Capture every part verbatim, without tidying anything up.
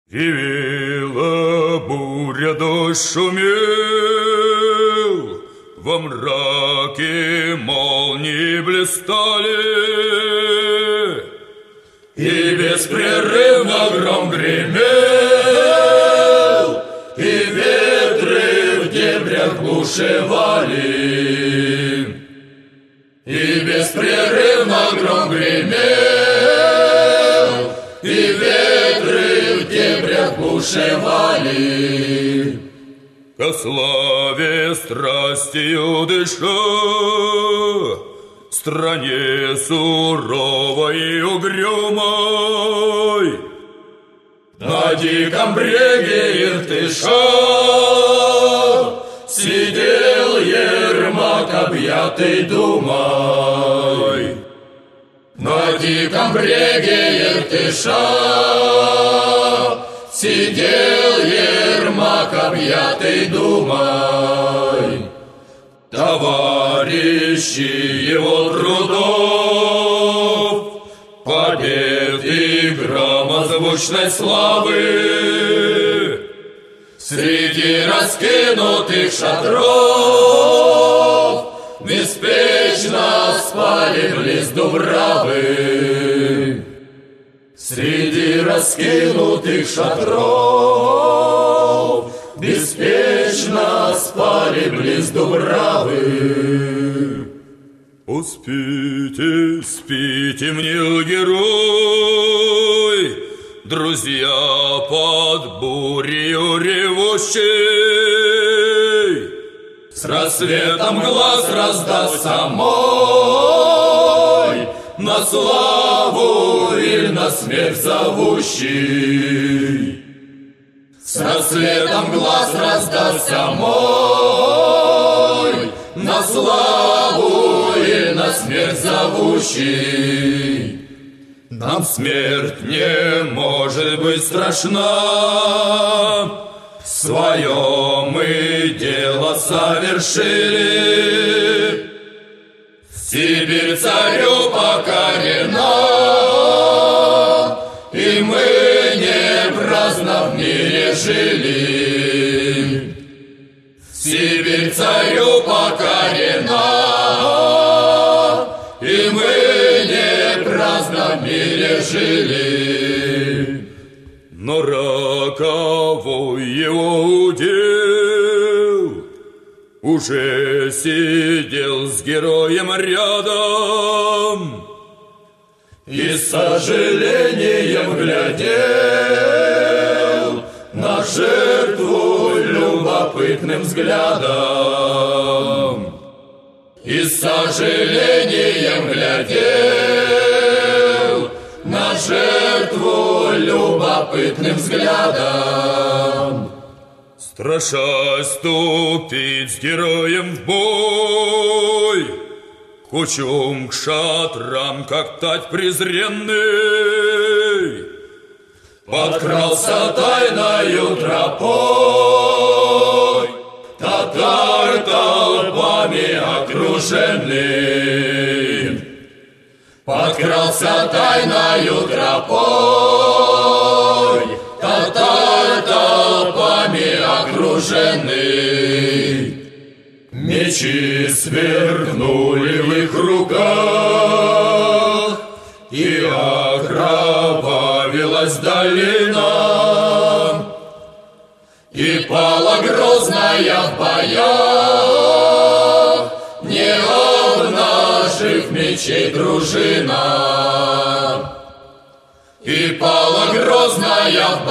Ревела буря, дождь шумел, во мраке молнии блистали, и беспрерывно гром гремел, и ветры в дебрях бушевали, и беспрерывно гром гремел, и ветры в дебрях бушевали. Ко славе страстью дыша, стране суровой и угрюмой, на диком бреге Иртыша сидел Ермак, объятый думой. На диком бреге Иртыша сидел Ермак, объятый думой. Товарищи его трудов, побед и громозвучной славы, среди раскинутых шатров беспечно спали близ Дубравы. Среди раскинутых шатров беспечно спали близ Дубравы. О, спите, спите, мне, герой, друзья под бурею ревущей. С рассветом глаз раздастся мой, на славу или на смерть зовущий. С рассветом глаз раздастся мой, на славу или на смерть зовущий. Нам смерть не может быть страшна, свое мы дело совершили. Сибирь царю покорена, и мы не праздно в мире жили. Сибирь царю покорена, и мы не праздно в мире жили. Но роковой его удел уже сидел с героем рядом и с сожалением глядел на жертву любопытным взглядом. И с сожалением глядел на жертву любопытным взглядом. Страшась ступить с героем в бой, кучум к шатрам, как тать презренный, подкрался тайною тропой, татар толпами окруженный. Подкрался тайною тропой, татар толпами окруженный. Мечи сверкнули в их руках, и окровавилась долина, и пала грозная в боях, не обнажив мечей дружина. И пала грозная в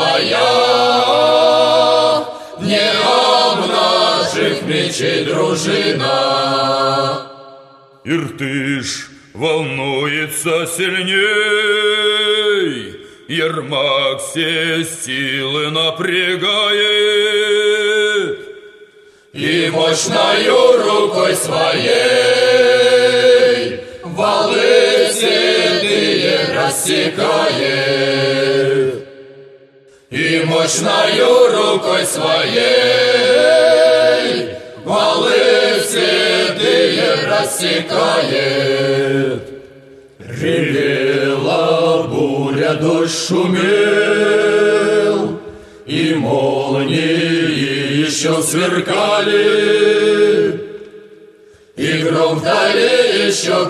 боях, не обнажив мечей дружина. Иртыш волнуется сильней, Ермак все силы напрягает, и мощною рукой своей валы седые рассекает. И мощною рукой своей валы седые рассекает. Ревела буря, дождь шумел, и молнии еще сверкали, и гром вдали еще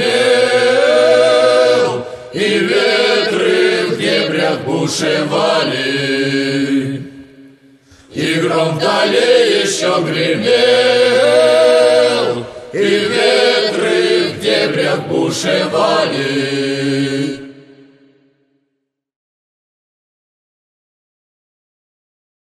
гремел, и ветры в дебрях бушевали, и гром вдали еще гремел, и ветры в дебрях бушевали.